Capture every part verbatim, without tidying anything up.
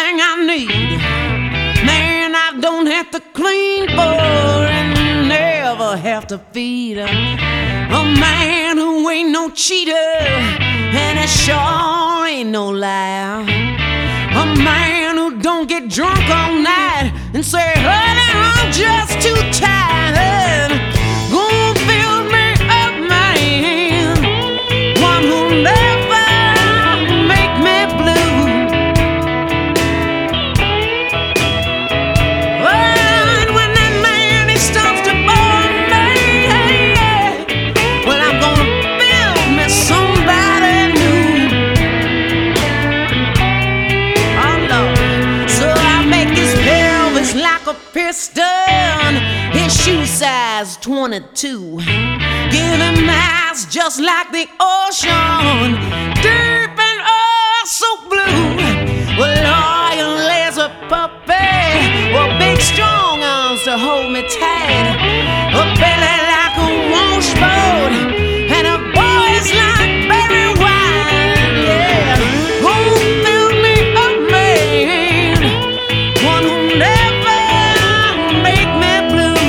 everything I need. Man, I don't have to clean for and never have to feed her. A man who ain't no cheater, and it sure ain't no liar. A man who don't get drunk all night and say, honey, I'm just too tired. Gonna fill me up, man. One who'll never make me blue. And when that man, he starts to bore me, well, I'm gonna build me somebody new. Oh, Lord. So I make his pelvis like a piston, his shoe size twenty-two. Give him eyes just like the ocean, deep and oh so blue. Well, loyal as a puppy, well, big strong arms to hold me tight, a belly like a washboard, and a voice like berry wine. Yeah, gonna fill me up, man. One who'll never make me blue.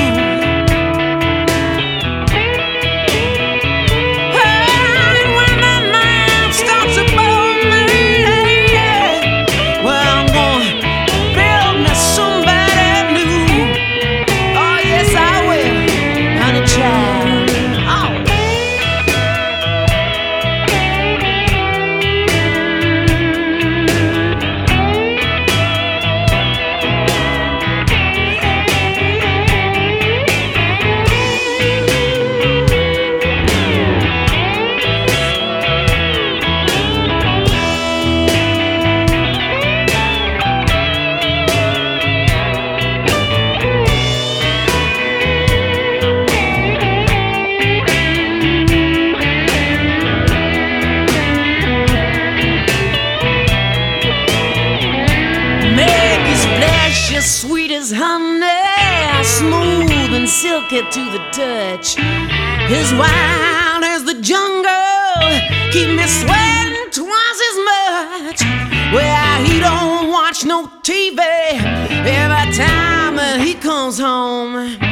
And when that man starts to bore me, well, I'm gonna build me somebody new. Oh, yes, I will, honey child. Oh. Make his flesh as sweet as honey, smooth and silky to the touch. His wild as the jungle, keep me sweating twice as much. Well, he don't watch no T V every time he comes home.